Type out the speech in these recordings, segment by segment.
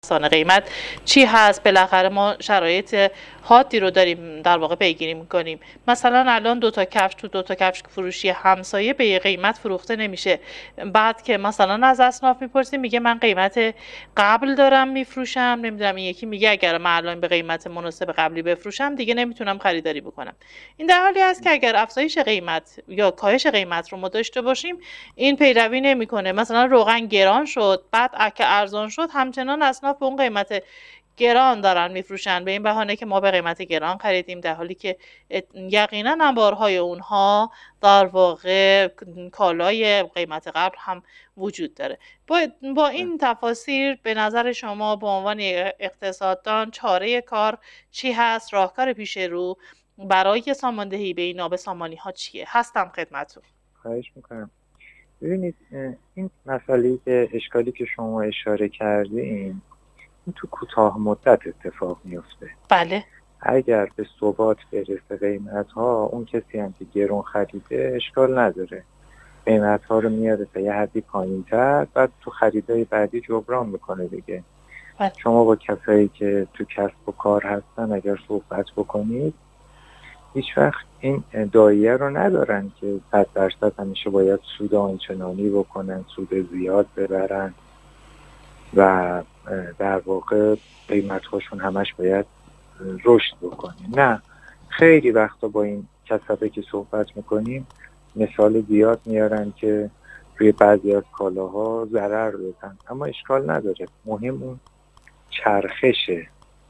قیمت چی هست. بالاخره ما شرایط حادی رو داریم در واقع پیگیری میکنیم. مثلا الان 2 تا کفش تو 2 تا کفش فروشی همسایه به یه قیمت فروخته نمیشه. بعد که مثلا از اصناف میپرسیم میگه من قیمت قبل دارم میفروشم، نمیدونم این یکی میگه اگر من الان به قیمت مناسب قبلی بفروشم دیگه نمیتونم خریداری بکنم. این در حالی است که اگر افزایش قیمت یا کاهش قیمت رو ما داشته باشیم این پیروی نمیکنه. مثلا روغن گران شد، بعد که ارزان شد همچنان اصناف به اون قیمت گران دارن میفروشن به این بهانه که ما به قیمت گران خریدیم، در حالی که یقینا انبارهای اونها در واقع کالای قیمت قبل هم وجود داره. با این تفاسیر به نظر شما به عنوان اقتصاددان چاره کار چی هست؟ راهکار پیش رو برای ساماندهی به این نابسامانی ها چیه؟ هستم خدمتتون. خواهش میکنم. ببینید این مسئله که اشکالی که شما اشاره کردین این تو کوتاه مدت اتفاق میفته. بله. اگر به ثبات برسه قیمت ها، اون کسی هم که گرون خریده اشکال نداره، قیمت ها رو میاره تا یه حدی پایین تر، بعد تو خریدای بعدی جبران میکنه دیگه. بله. شما با کسایی که تو کسب و کار هستن اگر صحبت بکنید هیچ وقت این دایره رو ندارن که 100% همیشه باید سود آنچنانی بکنن، سود زیاد ببرن و در واقع قیمت هاشون همش باید رشد بکنه. نه، خیلی وقتا با این کسایی که صحبت میکنیم مثال زیاد میارن که روی بعضی از کالاها ضرر دادن، اما اشکال نداره، مهم اون چرخشه،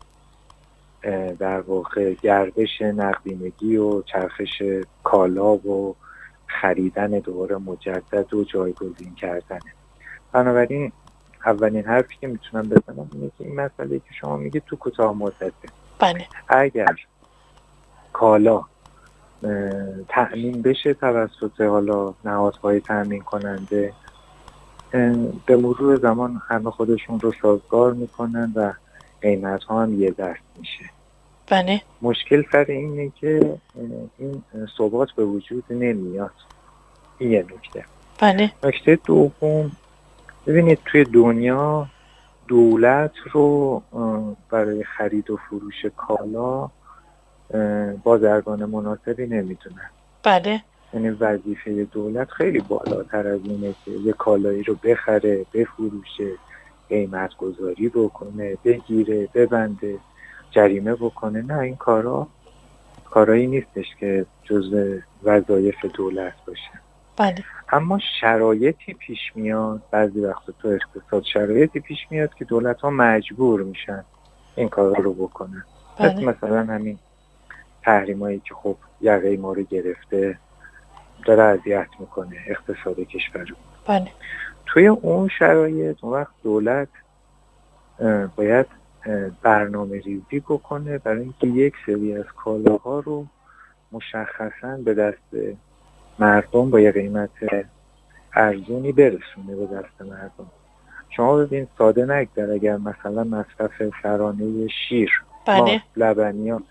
در واقع گردش نقدینگی و چرخش کالا و خریدن دوباره مجدد و جایگزین کردنه. بنابراین اولین حرفی که میتونم بزنم اینه که این مسئله که شما میگید تو کوتاه مدته. بله. اگر کالا تأمین بشه توسط حالا نهادهای تأمین کننده، به مرور زمان همه خودشون رو سازگار میکنن و قیمت ها هم یه دست میشه. بله. مشکل سر اینه که این ثبات به وجود نمیاد. این یه نکته. بله. نکته دوم، ببینید توی دنیا دولت رو برای خرید و فروش کالا بازرگان مناسبی نمیدونن. بله. یعنی وظیفه دولت خیلی بالاتر از اینه که یه کالایی رو بخره، بفروشه، قیمت گذاری بکنه، بگیره، ببنده، جریمه بکنه. نه، این کارایی نیستش که جزء وظایف دولت باشه. بله. اما شرایطی پیش میاد، بعضی وقتا تو اقتصاد شرایطی پیش میاد که دولت ها مجبور میشن این کارا رو بکنن. بله. مثلا همین تحریمایی که خب یقه ما رو گرفته، داره اذیت میکنه اقتصاد کشور رو. بله. توی اون شرایط اون وقت دولت باید برنامه ریزی بکنه برای اینکه یک سری از کالاها رو مشخصاً به دست مردم با یه قیمت ارزونی برسونه به دست مردم. شما ببین ساده نگذار اگر مثلا مصرف سرانه شیر، بله. لبنیات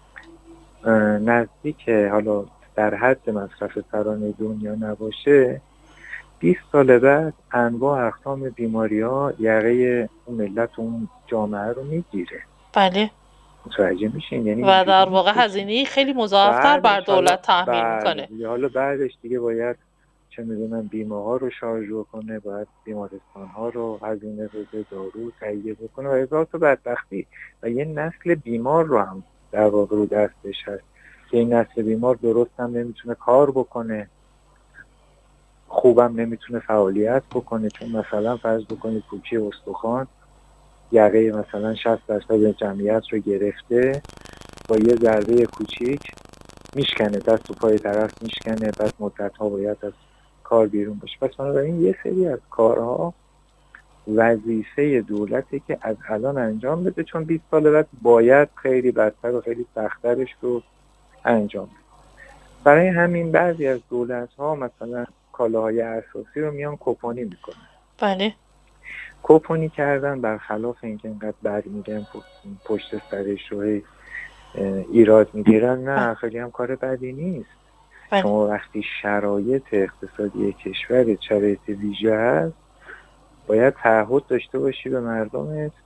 نزدیک حالا در حد مصرف سرانه دنیا نباشه، 20 سال بعد انواع اقسام بیماری ها یقه اون ملت و اون جامعه رو میگیره. بله. متوجه میشین؟ یعنی و در واقع هزینه خیلی مضاعفتر بر دولت تحمیل میکنه. حالا بعدش دیگه باید چه میدونم بیمه ها رو شارژ بکنه، باید بیمارستان ها رو هزینه بده، دارو تهیه بکنه و هزار تا بدبختی و یه نسل بیمار رو هم در واقع رو دستش هست که این نسل بیمار درست هم نمیتونه کار بکنه، خوبم نمیتونه فعالیت بکنه، چون مثلا فرض بکنید پوکی استخوان یقه مثلا 60% جمعیت رو گرفته، با یه ضربه کوچیک میشکنه، دست و پای طرف میشکنه، بعد مدت‌ها باید از کار بیرون باشه. پس بنابراین یه سری از کارها وظیفه دولته که از الان انجام بده، چون 20 سال بعد باید خیلی بدتر و خیلی سخت‌ترش رو انجام بده. برای همین بعضی از دولت‌ها مثلا کالاهای اساسی رو میان کوپنی میکنن. بله. کوپنی کردن برخلاف اینکه اینقدر بد میگن پشت سرش رو ایراد میگیرن، نه، خیلی هم کار بدی نیست. بله. شما وقتی شرایط اقتصادی کشور شرایط ویژه هست باید تعهد داشته باشی به مردمت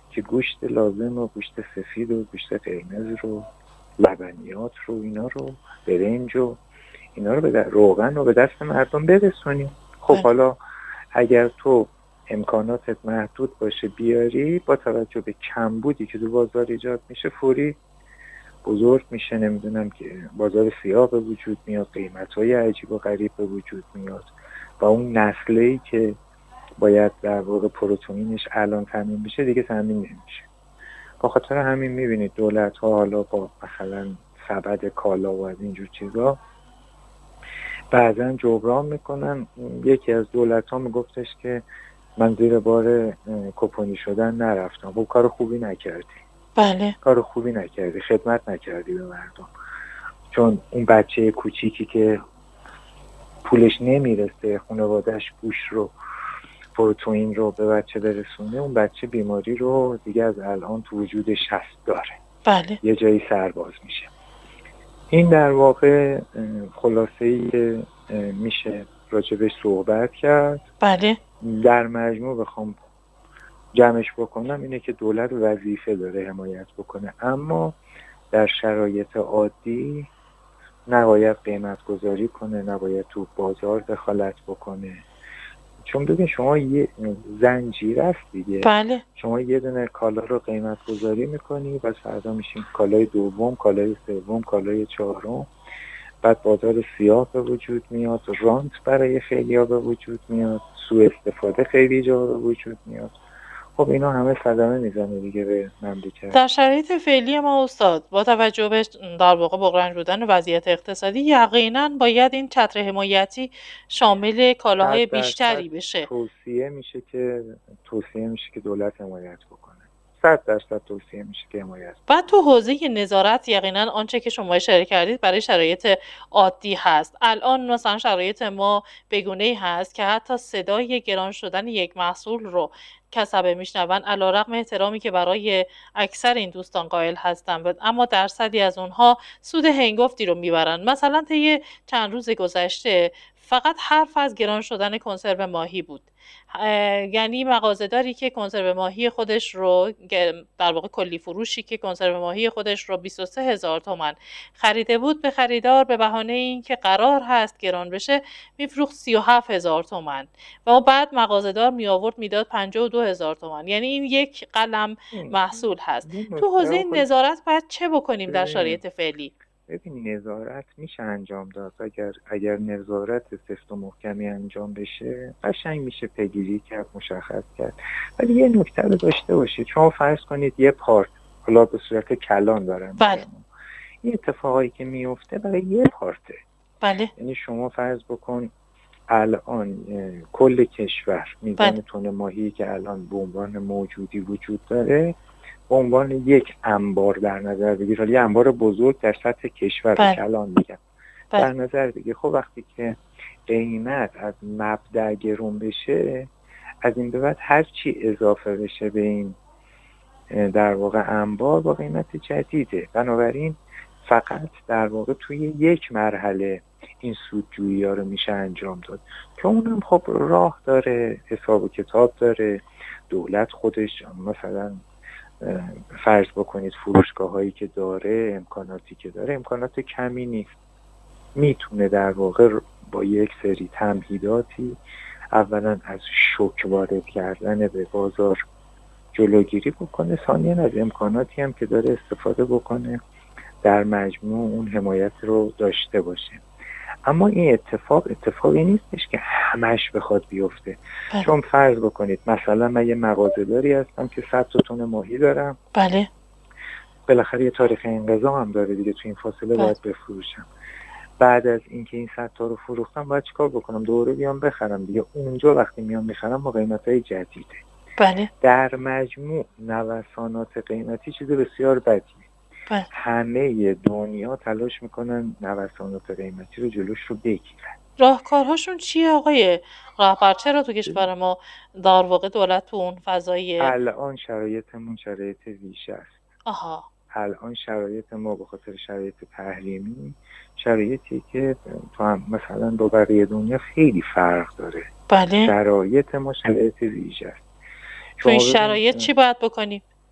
که گوشت لازم و گوشت سفید و گوشت قرمز رو، لبنیات رو، اینا رو، برنج و اینا رو روغن رو به دست مردم برسونیم. خب حالا اگر تو امکاناتت محدود باشه بیاری، با توجه به کمبودی که تو بازار ایجاد میشه فوری بزرگ میشه، نمیدونم که بازار سیاه به وجود میاد، قیمت‌های عجیب و غریب به وجود میاد و اون نسله‌ای که باید در واقع پروتئینش الان تامین بشه دیگه تامین نمیشه. با خاطر همین میبینید دولت‌ها حالا با مثلا سبد کالا و از اینجور چیزا بعضا جبران میکنن. یکی از دولت‌ها میگفتش که من زیر بار کپونی شدن نرفتم. خب کار خوبی نکردی. بله. کار خوبی نکردی، خدمت نکردی به مردم. چون اون بچه کوچیکی که پولش نمیرسه خانواده‌اش گوشت رو، پروتئین رو به بچه برسونه، اون بچه بیماری رو دیگه از الان تو وجودش هست داره. بله. یه جایی سرباز میشه. این در واقع خلاصه‌ای که میشه راجبش صحبت کرد. بله. در مجموع بخوام جمعش بکنم اینه که دولت وظیفه داره حمایت بکنه، اما در شرایط عادی نباید قیمت گذاری کنه، نباید تو بازار دخالت بکنه. چون ببین شما یه زنجیره است دیگه. بله. شما یه دونه کالا رو قیمت گذاری میکنی، بعد فردا میشین کالای دوم، کالای سوم، کالای چهارم، بعد بازار سیاه به وجود میاد، رانت برای خیلیا به وجود میاد، سوء استفاده خیلی جا به وجود میاد. خب اینا همه صدمه میزنه دیگه به مملکت. در شرایط فعلی ما استاد، با توجه به در واقع بغرنج بودن وضعیت اقتصادی، یقینا باید این چتر حمایتی شامل کالاهای بیشتری بشه. توصیه میشه که دولت حمایت بکنه. 100% توصیه میشه که حمایت. بعد تو حوزه نظارت یقینا آنچه که شما اشاره کردید برای شرایط عادی هست. الان مثلا شرایط ما به گونه‌ای هست که حتی صدای گران شدن یک محصول رو کسبه میشنون، علیرغم احترامی که برای اکثر این دوستان قائل هستم، اما درصدی از اونها سود هنگفتی رو میبرن. مثلا طی چند روز گذشته فقط حرف از گران شدن کنسرو ماهی بود. یعنی مغازه‌داری که کنسرو ماهی خودش رو، در واقع کلی فروشی که کنسرو ماهی خودش رو 23,000 تومان خریده بود، به خریدار به بهانه اینکه قرار هست گران بشه میفروخت 37,000 تومان و بعد مغازه‌دار می آورد میداد 52,000 تومان. یعنی این یک قلم محصول هست. تو حوزه نظارت باید چه بکنیم در شرایط فعلی؟ ببین نظارت میشه انجام داد. اگر نظارت سفت و محکمی انجام بشه قشنگ میشه پیگیری کرد، مشخص کرد. ولی یه نکته رو داشته باشید. شما فرض کنید یه پارک، حالا به صورت کلان دارم بله. این اتفاقایی که میفته برای یه پارته. بله. یعنی شما فرض بکن الان کل کشور میزان تن ماهی که الان به عنوان موجودی وجود داره به عنوان یک انبار در نظر بگیر، حالا یه انبار بزرگ در سطح کشور کلان میگم در نظر بگیر. خب وقتی که قیمت از مبدأ گرون بشه، از این به بعد هر چی اضافه بشه به این در واقع انبار با قیمت جدیده. بنابراین فقط در واقع توی یک مرحله این سودجویی ها رو میشه انجام داد که اونم خب راه داره، حساب و کتاب داره. دولت خودش مثلا فرض بکنید فروشگاه هایی که داره، امکاناتی که داره امکانات کمی نیست، میتونه در واقع با یک سری تمهیداتی اولا از شوک وارد کردن به بازار جلوگیری بکنه، ثانیاً از امکاناتی هم که داره استفاده بکنه در مجموع اون حمایت رو داشته باشه. اما این اتفاقی نیستش که همش بخواد بیفته. چون فرض بکنید مثلا من یه مغازه‌داری هستم که 100 تن ماهی دارم. بله. بالاخره یه تاریخ انقضا هم داره دیگه، تو این فاصله باید بفروشم. بعد از اینکه این 100 تا رو فروختم باید چیکار بکنم؟ دوره بیام بخرم دیگه. اونجا وقتی میام میخرم با قیمت‌های جدیده. بله. در مجموع نوسانات قیمتی چیز بسیار بدیه. همه دنیا تلاش میکنن نوسانات قیمتی رو جلوش رو بگیرن. راهکارهاشون چیه آقای رهبر؟ چرا تو کشور ما در واقع دولت تو اون فضای الان شرایطمون شرایط ویژه است. آها. الان شرایط ما به خاطر شرایط تحریمی شرایطی که تو هم مثلا با بقیه دنیا خیلی فرق داره. بله. شرایط ما شرایط ویژه است. تو این شرایط چی باید بکنیم؟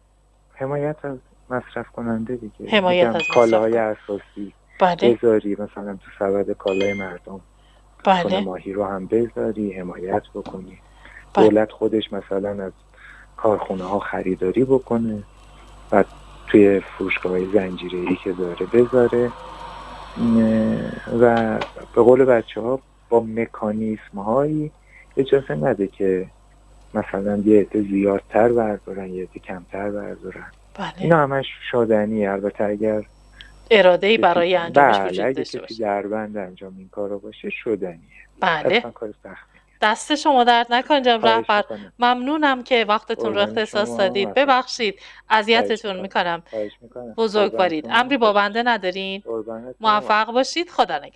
حمایت از مصرف کننده دیگه. حمایت از کالاهای اساسی بله بذاری، مثلا تو سبد کالای مردم تون بله ماهی رو هم بذاری، حمایت بکنی. بله. دولت خودش مثلا از کارخونه ها خریداری بکنه و توی فروشگاه زنجیره‌ای که داره بذاره و به قول بچه ها با مکانیسم هایی اجازه نده که مثلا یه عده زیادتر بردارن یه عده کمتر بردارن. بله. اینا همش شدنیه. البته اگر اراده‌ای برای انجامش بله وجود اگه داشته کسی باشه. دربند انجام این کارو باشه شدنیه. بله. اصلا کار سختی. دست شما درد نکنه جناب خواهش رهبر. می‌کنم. ممنونم که وقتتون رو قربان اختصاص شما. دادید. ببخشید اذیتتون میکنم. خواهش می‌کنم. بزرگوارید. قربان شما. امری با بنده ندارین. قربانت. موفق باشید. خدا نگهدار.